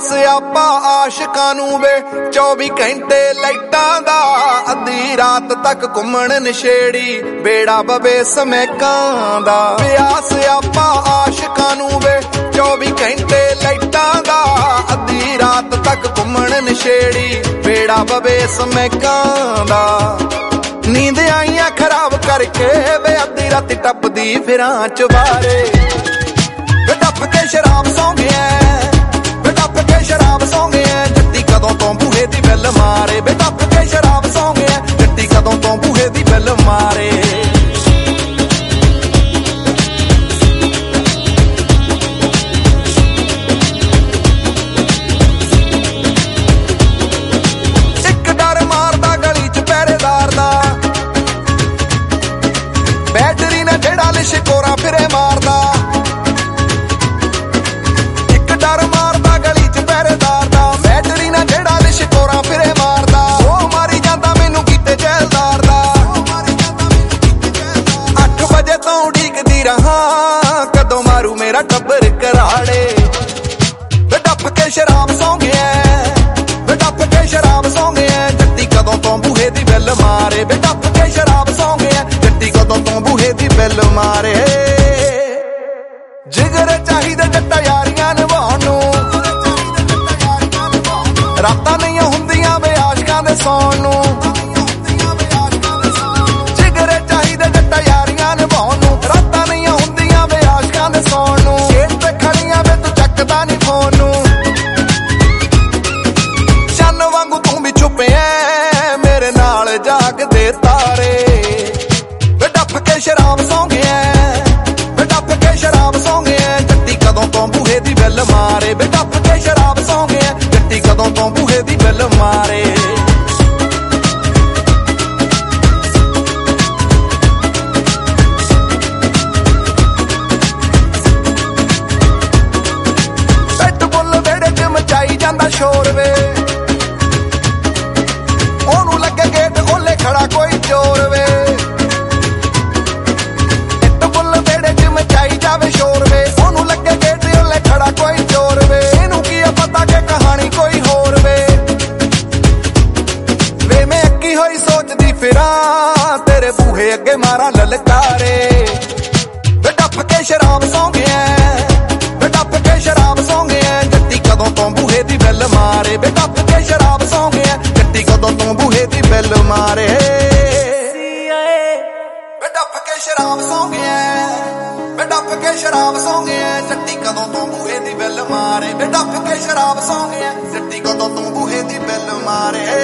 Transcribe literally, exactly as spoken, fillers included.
ਸਿਆਪਾ ਆਸ਼ਿਕਾਂ ਨੂੰ ਵੇ ਚੌਵੀ ਘੰਟੇ ਲਾਈਟਾਂ ਦਾ, ਅੱਧੀ ਰਾਤ ਤੱਕ ਘੁੰਮਣ ਨਸ਼ੇੜੀ ਬੇੜਾ ਬਵੇ ਸਮੈਕਾਂ ਦਾ। ਪਿਆ ਸਿਆਪਾ ਆਸ਼ਿਕਾਂ ਨੂੰ ਵੇ ਚੌਵੀ ਘੰਟੇ ਲਾਈਟਾਂ ਦਾ, ਅੱਧੀ ਰਾਤ ਤੱਕ ਘੁੰਮਣ ਨਸ਼ੇੜੀ ਬੇੜਾ ਬਵੇ ਸਮੈਕਾਂ ਦਾ। ਨੀਂਦ ਆਈਆਂ ਖਰਾਬ ਕਰਕੇ ਵੇ ਅੱਧੀ ਰਾਤੀ ਟੱਪਦੀ ਫਿਰਾਂ ਚਵਾਰੇ, ਵੇ ਟੱਪ ਕੇ ਸ਼ਰਾਬ ਸੌਂ ਗਿਆ, ਵੇ ਟੱਪ ਕੇ ਸ਼ਰਾਬ ਸੌਂ ਗਿਆ, ਜੱਟੀ ਕਦੋਂ ਤੋਂ ਬੂਹੇ ਦੀ ਬੈਲ ਮਾਰੇ, ਵੇ ਟੱਪ ਕੇ ਸ਼ਰਾਬ ਸੌਂ ਗਿਆ, ਜੱਟੀ ਕਦੋਂ ਤੋਂ ਬੂਹੇ ਦੀ ਬੈਲ ਮਾਰੇ। ਇੱਕ ਡਰ ਮਾਰਦਾ ਗਲੀ ਚ ਪਹਿਰੇਦਾਰ ਦਾ, ਬੈਟਰੀ ਨੇ ਜਿਹੜਾ ਲਿਸ਼ਕੋਰਾ ਫਿਰੇ ਮਾਰਦਾ। ਇੱਕ ਡਰ ਮਾਰਦਾ ਗਲੀ ਚ ਪਹਿਰੇਦਾਰ ਦਾ, ਬੈਟਰੀ ਨੇ ਜਿਹੜਾ ਲਿਸ਼ਕੋਰਾ ਫਿਰੇ ਮਾਰਦਾ। ਉਹ ਮਾਰੀ ਜਾਂਦਾ ਮੈਨੂੰ ਕੀਤੇ ਜੈਲਦਾਰ ਦਾ, ਅੱਠ ਵਜੇ ਤੋਂ ਉਡੀਕਦੀ ਰਹਾ ਕਦੋਂ ਮਾਰੂ ਮੇਰਾ ਟੱਬਰ ਕਰਾੜੇ, ਵੇ ਟੱਪ ਕੇ ਸ਼ਰਾਬ ਸੌਂ ਗਿਆ, ਵੇ ਟੱਪ ਕੇ ਸ਼ਰਾਬ ਸੌਂ ਗਿਆ, ਜੱਟੀ ਕਦੋਂ ਤੋਂ ਬੂਹੇ ਦੀ ਬੈਲ ਮਾਰੇ, ਵੇ ਟੱਪ ਕੇ ਸ਼ਰਾਬ ਸੌਂ ਗਿਆ, ਜੱਟੀ ਕਦੋਂ ਤੋਂ ਬੂਹੇ ਦੀ ਬੈਲ ਮਾਰੇ। ਜਿਗਰ ਚਾਹੀਦੇ ਜੱਟਾ ਯਾਰੀਆਂ ਨਿਭਾਉਣ ਨੂੰ, ਰਾਤਾਂ ਨਹੀਂ ਹੁੰਦੀਆਂ ਵੇ ਆਸ਼ਕਾਂ ਦੇ ਸੌਣ ਨੂੰ। ਜਿਗਰ ਚਾਹੀਦੇ ਜੱਟਾ ਯਾਰੀਆਂ ਨਿਭਾਉਣ ਨੂੰ, ਰਾਤਾਂ ਨਹੀਂ ਹੁੰਦੀਆਂ ਵੇ ਆਸ਼ਕਾਂ ਦੇ ਸੌਣ ਨੂੰ। ਗੇਟ ਤੇ ਖੜੀਆਂ ਵੇ ਤੂੰ ਚੱਕਦਾ ਨੀ ਫੋਨ ਨੂੰ, ਚੰਨ ਵਾਂਗੂ ਤੂੰ ਵੀ ਛੁਪਿਆ ਮੇਰੇ ਨਾਲ ਜਾਗਦੇ ਤਾਰੇ, ਵੇ ਟੱਪ ਕੇ ਸ਼ਰਾਬ ਸੌਂ ਗਿਆ, ਵੇ ਟੱਪ ਕੇ ਸ਼ਰਾਬ ਸੌਂ ਗਿਆ, ਜੱਟੀ ਕਦੋਂ ਤੋਂ ਬੂਹੇ ਦੀ ਬੈਲ ਮਾਰੇ, ਵੇ ਟੱਪ ਕੇ ਸ਼ਰਾਬ ਸੌਂ ਗਿਆ, ਜੱਟੀ ਕਦੋਂ ਤੋਂ ਬੂਹੇ ਦੀ ਬੈਲ ਮਾਰੇ। ਪਿੱਟ ਬੁੱਲ ਵਿਹੜੇ ਚ ਮਚਾਈ ਜਾਂਦਾ ਸ਼ੋਰ ਵੇ, ਉਹਨੂੰ ਲੱਗੇ ਗੇਟ ਓਲੇ ਖੜਾ ਕੋਈ ਚੋਰ ਵੇ। ਪਿੱਟ ਬੁੱਲ ਵਿਹੜੇ ਚ ਮਚਾਈ ਜਾਵੇ ਸ਼ੋਰ ਵੇ, ਉਹਨੂੰ ਲੱਗੇ ਗੇਟ ਓਲੇ ਖੜਾ ਕੋਈ ਚੋਰ ਵੇ। ਇਹਨੂੰ ਕੀ ਆ ਪਤਾ ਕਿ ਕਹਾਣੀ ਕੋਈ ਹੋਰ ਵੇ, ਵੇ ਮੈਂ ਅੱਕੀ ਹੋਈ ਸੋਚਦੀ ਫਿਰਾਂ ਤੇਰੇ ਬੂਹੇ ਅੱਗੇ ਮਾਰਾਂ ਲਲਕਾਰੇ, ਵੇ ਟੱਪ ਕੇ ਸ਼ਰਾਬ ਸੌਂ ਗਿਆ, ਵੇ ਟੱਪ ਕੇ ਸ਼ਰਾਬ ਸੌਂ ਗਿਆ, ਜੱਟੀ ਕਦੋਂ ਤੋਂ ਬੂਹੇ ਦੀ ਬੈਲ ਮਾਰੇ, ਵੇ ਟੱਪ ਕੇ ਸ਼ਰਾਬ ਸੌਂ ਗਿਆ, ਜੱਟੀ ਕਦੋਂ ਤੋਂ ਬੂਹੇ ਦੀ ਬੈਲ ਮਾਰੇ। ਵੇ ਟੱਪ ਕੇ ਸ਼ਰਾਬ ਸੌਂ ਗਿਆ, ਵੇ ਟੱਪ ਕੇ ਸ਼ਰਾਬ ਸੌਂ ਗਿਆ, ਜੱਟੀ ਕਦੋਂ ਤੋਂ ਬੂਹੇ ਦੀ ਬੈਲ ਮਾਰੇ, ਵੇ ਟੱਪ ਕੇ ਸ਼ਰਾਬ ਸੌਂ ਗਿਆ, ਜੱਟੀ ਕਦੋਂ ਤੋਂ ਬੂਹੇ ਦੀ ਬੈਲ ਮਾਰੇ।